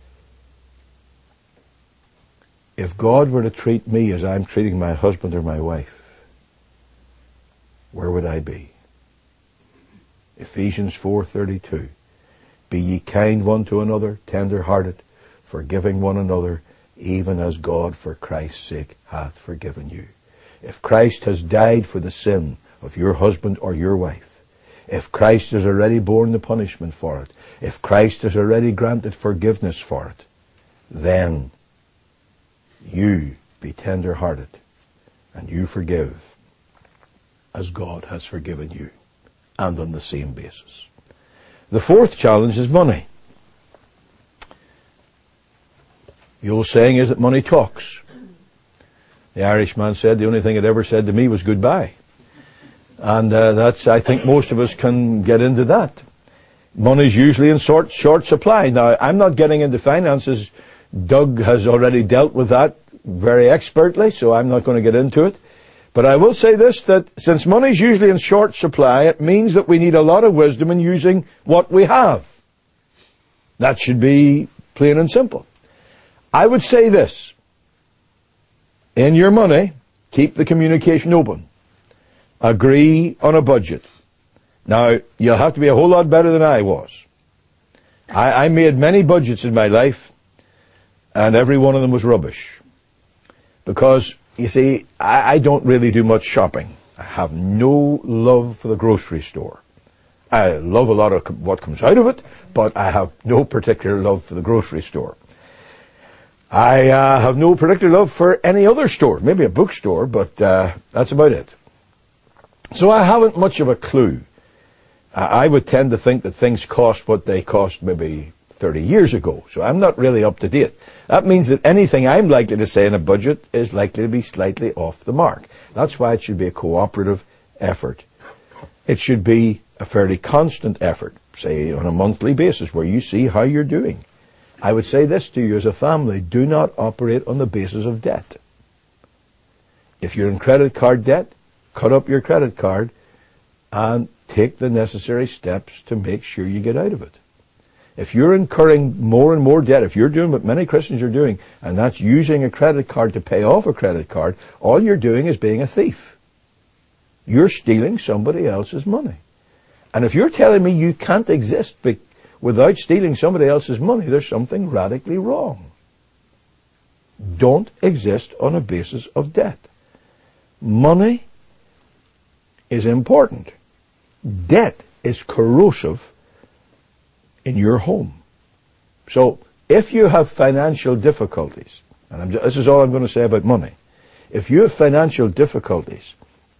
If God were to treat me as I'm treating my husband or my wife, where would I be? Ephesians four thirty-two. Be ye kind one to another, tender-hearted, forgiving one another, even as God for Christ's sake hath forgiven you. If Christ has died for the sin of your husband or your wife, if Christ has already borne the punishment for it, if Christ has already granted forgiveness for it, then You be tender-hearted, and you forgive as God has forgiven you, and on the same basis. The fourth challenge is money. The old saying is that money talks. The Irishman said the only thing it ever said to me was goodbye. And uh, that's, I think most of us can get into that. Money's usually in short, short supply. Now, I'm not getting into finances. Doug has already dealt with that very expertly, so I'm not going to get into it. But I will say this, that since money's usually in short supply, it means that we need a lot of wisdom in using what we have. That should be plain and simple. I would say this. In your money, keep the communication open. Agree on a budget. Now, you'll have to be a whole lot better than I was. I, I made many budgets in my life, and every one of them was rubbish. Because, you see, I, I don't really do much shopping. I have no love for the grocery store. I love a lot of what comes out of it, but I have no particular love for the grocery store. I uh, have no particular love for any other store, maybe a bookstore, but uh, that's about it. So I haven't much of a clue. I would tend to think that things cost what they cost maybe thirty years ago. So I'm not really up to date. That means that anything I'm likely to say in a budget is likely to be slightly off the mark. That's why it should be a cooperative effort. It should be a fairly constant effort, say on a monthly basis, where you see how you're doing. I would say this to you as a family: do not operate on the basis of debt. If you're in credit card debt, cut up your credit card and take the necessary steps to make sure you get out of it. If you're incurring more and more debt, if you're doing what many Christians are doing, and that's using a credit card to pay off a credit card, all you're doing is being a thief. You're stealing somebody else's money. And if you're telling me you can't exist be- without stealing somebody else's money, there's something radically wrong. Don't exist on a basis of debt. Money is important. Debt is corrosive in your home. So, if you have financial difficulties, and I'm, this is all I'm going to say about money, if you have financial difficulties,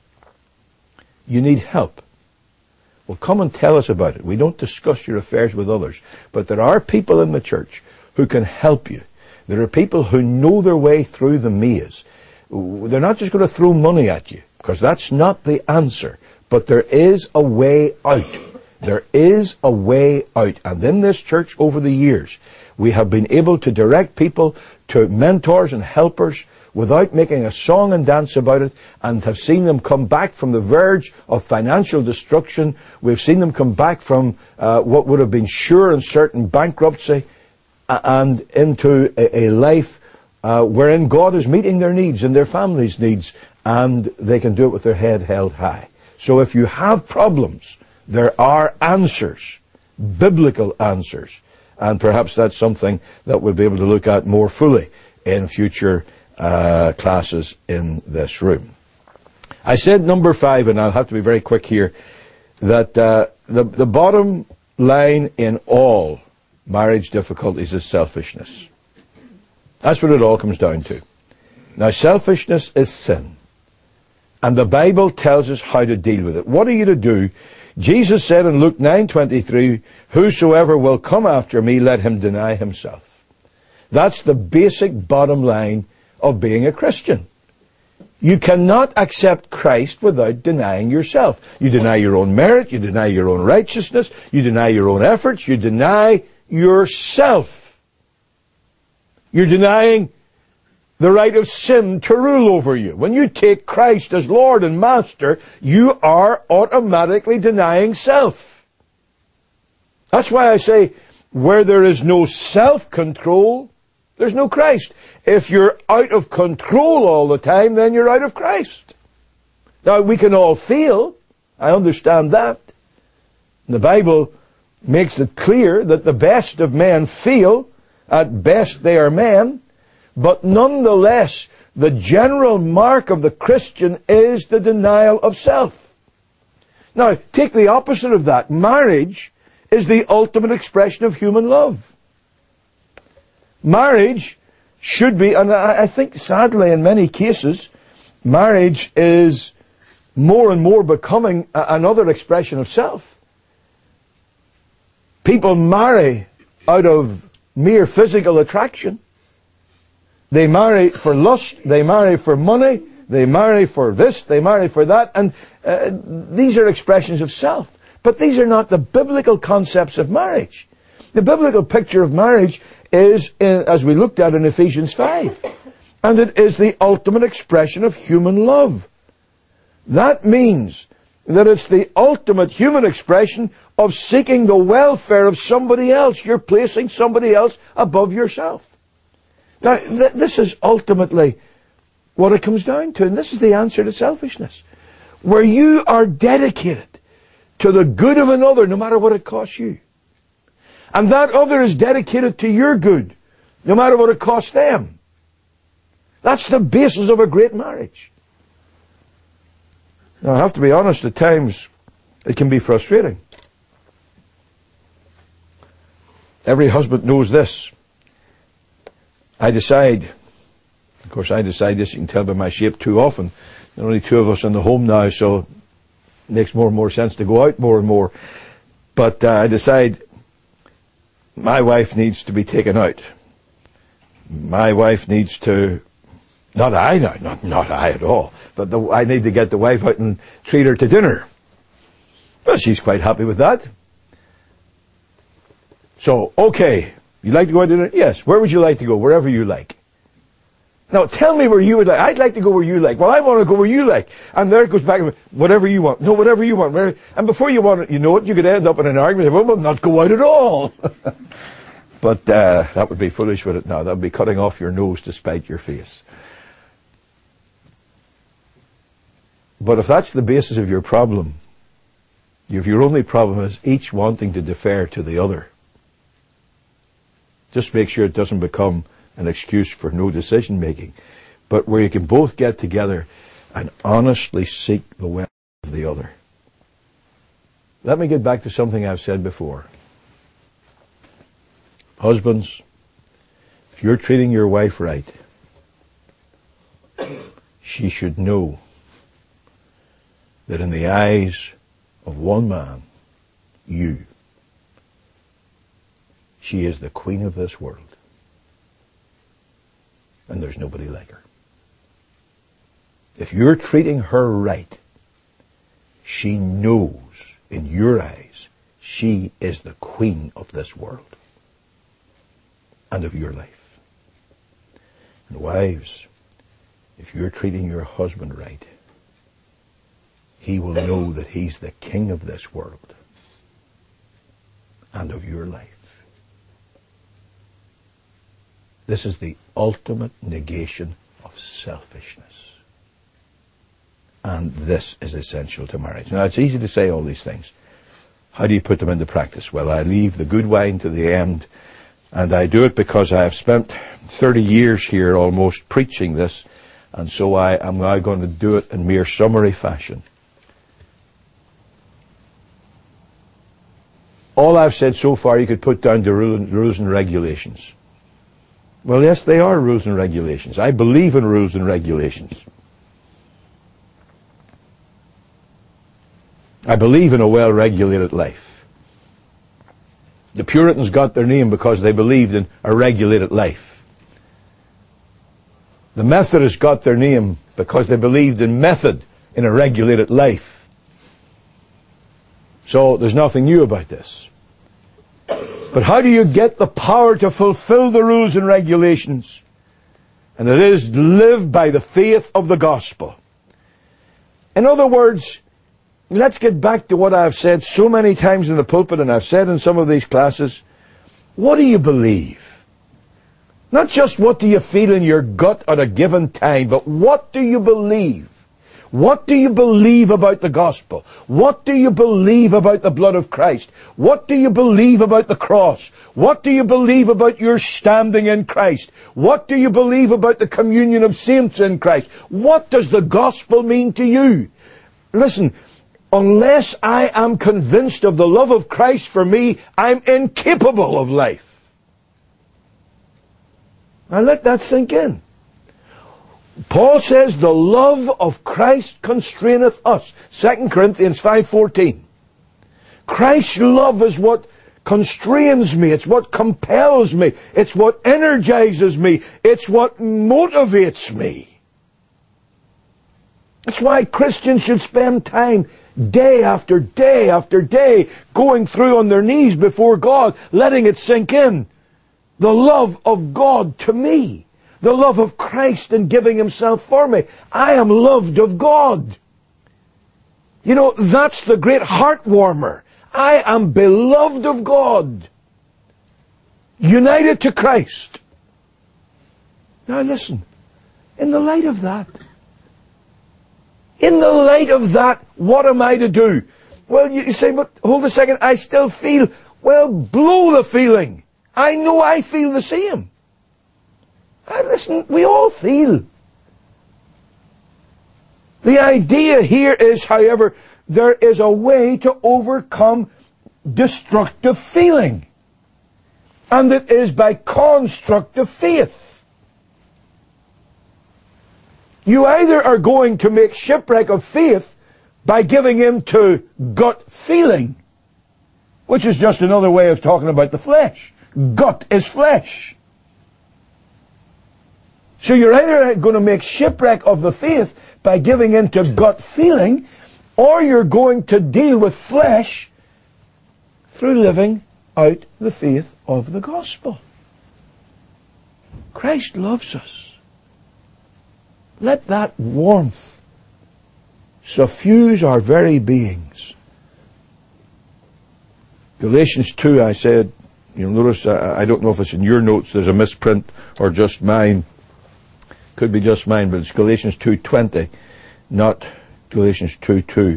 you need help. Well, come and tell us about it. We don't discuss your affairs with others, but there are people in the church who can help you. There are people who know their way through the maze. They're not just going to throw money at you, because that's not the answer. But there is a way out. There is a way out. And in this church over the years, we have been able to direct people to mentors and helpers without making a song and dance about it, and have seen them come back from the verge of financial destruction. We've seen them come back from uh, what would have been sure and certain bankruptcy and into a, a life uh, wherein God is meeting their needs and their families' needs, and they can do it with their head held high. So if you have problems, there are answers, biblical answers, and perhaps that's something that we'll be able to look at more fully in future uh, classes in this room. I said number five, and I'll have to be very quick here, that uh, the, the bottom line in all marriage difficulties is selfishness. That's what it all comes down to. Now, selfishness is sin. And the Bible tells us how to deal with it. What are you to do? Jesus said in Luke nine twenty-three, "Whosoever will come after me, let him deny himself." That's the basic bottom line of being a Christian. You cannot accept Christ without denying yourself. You deny your own merit, you deny your own righteousness, you deny your own efforts, you deny yourself. You're denying the right of sin to rule over you. When you take Christ as Lord and Master, you are automatically denying self. That's why I say, where there is no self-control, there's no Christ. If you're out of control all the time, then you're out of Christ. Now, we can all fail. I understand that. The Bible makes it clear that the best of men fail. At best, they are men. But nonetheless, the general mark of the Christian is the denial of self. Now, take the opposite of that. Marriage is the ultimate expression of human love. Marriage should be, and I, I think sadly in many cases, marriage is more and more becoming a, another expression of self. People marry out of mere physical attraction. They marry for lust, they marry for money, they marry for this, they marry for that, and uh, these are expressions of self. But these are not the biblical concepts of marriage. The biblical picture of marriage is, in, as we looked at in Ephesians five, and it is the ultimate expression of human love. That means that it's the ultimate human expression of seeking the welfare of somebody else. You're placing somebody else above yourself. Now, th- this is ultimately what it comes down to, and this is the answer to selfishness. Where you are dedicated to the good of another, no matter what it costs you. And that other is dedicated to your good, no matter what it costs them. That's the basis of a great marriage. Now, I have to be honest, at times it can be frustrating. Every husband knows this. I decide, of course I decide this, you can tell by my shape too often. There are only two of us in the home now, so it makes more and more sense to go out more and more. But uh, I decide my wife needs to be taken out. My wife needs to, not I, not, not, not I at all, but the, I need to get the wife out and treat her to dinner. Well, she's quite happy with that. So, okay, you'd like to go out to dinner? Yes. Where would you like to go? Wherever you like. Now, tell me where you would like. I'd like to go where you like. Well, I want to go where you like. And there it goes back, whatever you want. No, whatever you want. And before you want it, you know it, you could end up in an argument. Well, we'll not go out at all. But uh, that would be foolish, would it? No, that would be cutting off your nose to spite your face. But if that's the basis of your problem, if your only problem is each wanting to defer to the other, just make sure it doesn't become an excuse for no decision making, but where you can both get together and honestly seek the welfare of the other. Let me get back to something I've said before. Husbands, if you're treating your wife right, she should know that in the eyes of one man, you, she is the queen of this world. And there's nobody like her. If you're treating her right, she knows in your eyes she is the queen of this world and of your life. And wives, if you're treating your husband right, he will know that he's the king of this world and of your life. This is the ultimate negation of selfishness. And this is essential to marriage. Now, it's easy to say all these things. How do you put them into practice? Well, I leave the good wine to the end, and I do it because I have spent thirty years here almost preaching this, and so I am now going to do it in mere summary fashion. All I've said so far you could put down to rules and regulations. Well, yes, they are rules and regulations. I believe in rules and regulations. I believe in a well-regulated life. The Puritans got their name because they believed in a regulated life. The Methodists got their name because they believed in method in a regulated life. So there's nothing new about this. But how do you get the power to fulfill the rules and regulations? And it is live by the faith of the gospel. In other words, let's get back to what I've said so many times in the pulpit, and I've said in some of these classes. What do you believe? Not just what do you feel in your gut at a given time, but what do you believe? What do you believe about the gospel? What do you believe about the blood of Christ? What do you believe about the cross? What do you believe about your standing in Christ? What do you believe about the communion of saints in Christ? What does the gospel mean to you? Listen, unless I am convinced of the love of Christ for me, I'm incapable of life. Now let that sink in. Paul says, the love of Christ constraineth us. Second Corinthians five fourteen. Christ's love is what constrains me. It's what compels me. It's what energizes me. It's what motivates me. That's why Christians should spend time day after day after day going through on their knees before God, letting it sink in. The love of God to me. The love of Christ in giving Himself for me. I am loved of God. You know, that's the great heart warmer. I am beloved of God. United to Christ. Now listen, in the light of that, in the light of that, what am I to do? Well, you say, but hold a second, I still feel. Well, blow the feeling. I know I feel the same. And listen, we all feel. The idea here is, however, there is a way to overcome destructive feeling. And it is by constructive faith. You either are going to make shipwreck of faith by giving in to gut feeling, which is just another way of talking about the flesh. Gut is flesh. So you're either going to make shipwreck of the faith by giving in to gut feeling, or you're going to deal with flesh through living out the faith of the gospel. Christ loves us. Let that warmth suffuse our very beings. Galatians two, I said, you'll notice, I, I don't know if it's in your notes, there's a misprint, or just mine. Could be just mine, but it's Galatians two twenty, not Galatians two two.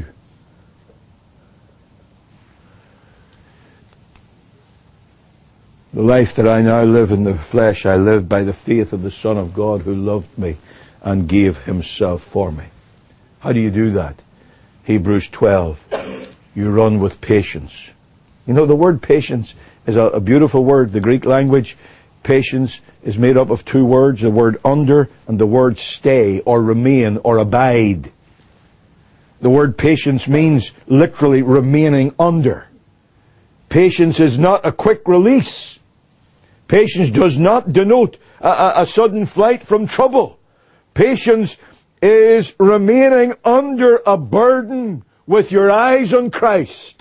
The life that I now live in the flesh, I live by the faith of the Son of God who loved me and gave Himself for me. How do you do that? Hebrews twelve. You run with patience. You know, the word patience is a, a beautiful word. The Greek language, patience, is made up of two words, the word under and the word stay or remain or abide. The word patience means literally remaining under. Patience is not a quick release. Patience does not denote a, a, a sudden flight from trouble. Patience is remaining under a burden with your eyes on Christ.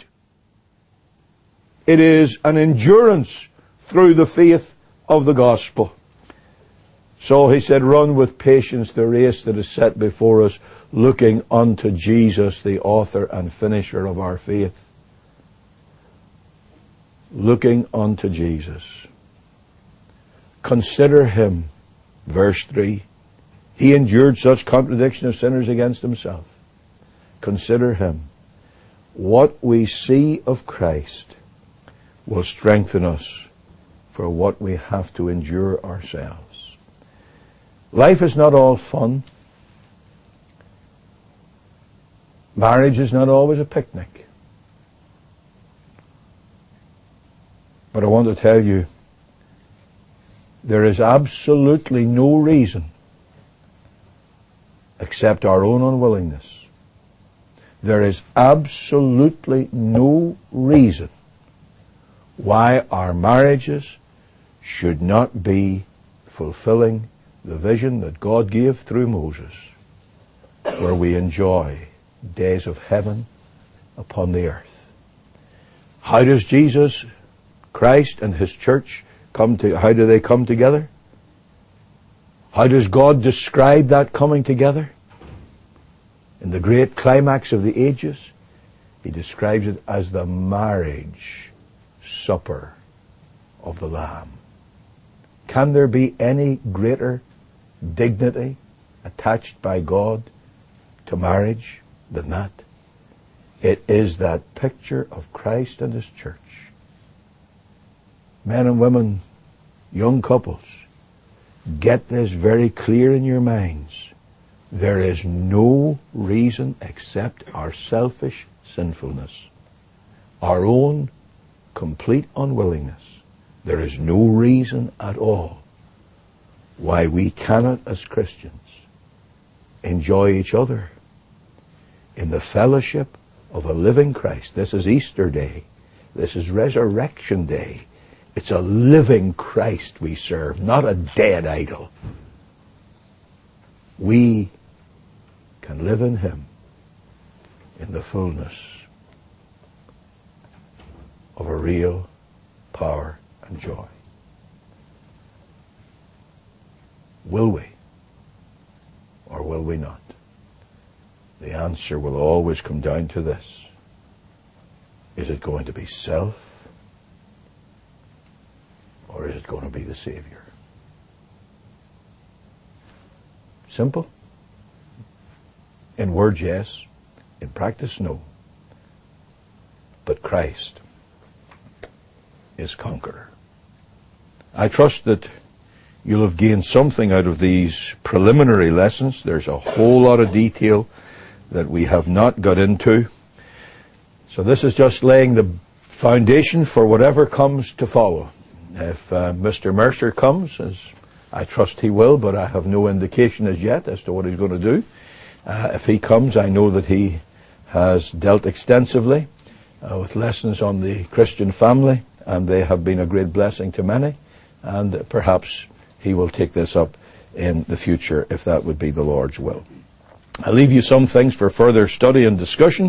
It is an endurance through the faith of the gospel. So he said, run with patience the race that is set before us, looking unto Jesus, the author and finisher of our faith. Looking unto Jesus. Consider Him, verse three. He endured such contradiction of sinners against Himself. Consider Him. What we see of Christ will strengthen us for what we have to endure ourselves. Life is not all fun. Marriage is not always a picnic. But I want to tell you, there is absolutely no reason except our own unwillingness. There is absolutely no reason why our marriages should not be fulfilling the vision that God gave through Moses, where we enjoy days of heaven upon the earth. How does Jesus Christ and His church come to, how do they come together? How does God describe that coming together? In the great climax of the ages, He describes it as the marriage supper of the Lamb. Can there be any greater dignity attached by God to marriage than that? It is that picture of Christ and His church. Men and women, young couples, get this very clear in your minds. There is no reason except our selfish sinfulness, our own complete unwillingness. There is no reason at all why we cannot, as Christians, enjoy each other in the fellowship of a living Christ. This is Easter Day. This is Resurrection Day. It's a living Christ we serve, not a dead idol. We can live in Him in the fullness of a real power and joy. Will we? Or will we not? The answer will always come down to this. Is it going to be self? Or is it going to be the Savior? Simple. In words, yes. In practice, no. But Christ is conqueror. I trust that you'll have gained something out of these preliminary lessons. There's a whole lot of detail that we have not got into. So this is just laying the foundation for whatever comes to follow. If uh, Mister Mercer comes, as I trust he will, but I have no indication as yet as to what he's going to do. Uh, if he comes, I know that he has dealt extensively uh, with lessons on the Christian family, and they have been a great blessing to many. And perhaps he will take this up in the future if that would be the Lord's will. I'll leave you some things for further study and discussion.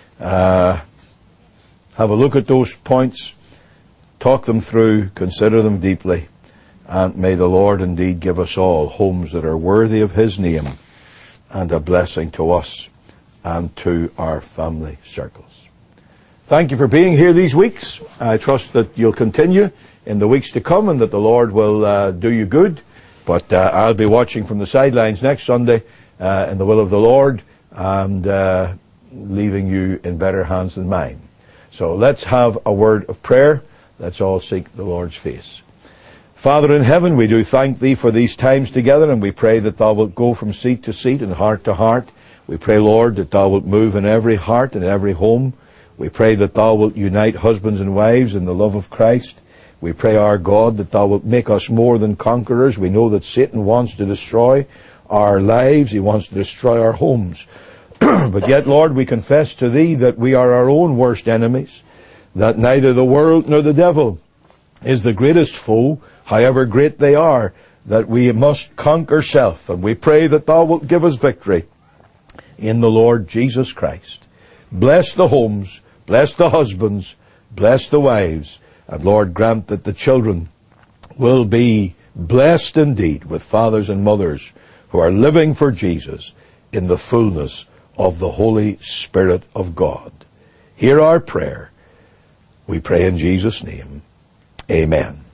Uh, have a look at those points, talk them through, consider them deeply, and may the Lord indeed give us all homes that are worthy of His name and a blessing to us and to our family circles. Thank you for being here these weeks. I trust that you'll continue in the weeks to come and that the Lord will uh, do you good. But uh, I'll be watching from the sidelines next Sunday uh, in the will of the Lord and uh, leaving you in better hands than mine. So let's have a word of prayer. Let's all seek the Lord's face. Father in heaven, we do thank Thee for these times together, and we pray that Thou wilt go from seat to seat and heart to heart. We pray, Lord, that Thou wilt move in every heart and every home. We pray that Thou wilt unite husbands and wives in the love of Christ. We pray, our God, that Thou wilt make us more than conquerors. We know that Satan wants to destroy our lives. He wants to destroy our homes. But yet, Lord, we confess to Thee that we are our own worst enemies, that neither the world nor the devil is the greatest foe, however great they are, that we must conquer self. And we pray that Thou wilt give us victory in the Lord Jesus Christ. Bless the homes, bless the husbands, bless the wives, and Lord, grant that the children will be blessed indeed with fathers and mothers who are living for Jesus in the fullness of the Holy Spirit of God. Hear our prayer. We pray in Jesus' name. Amen.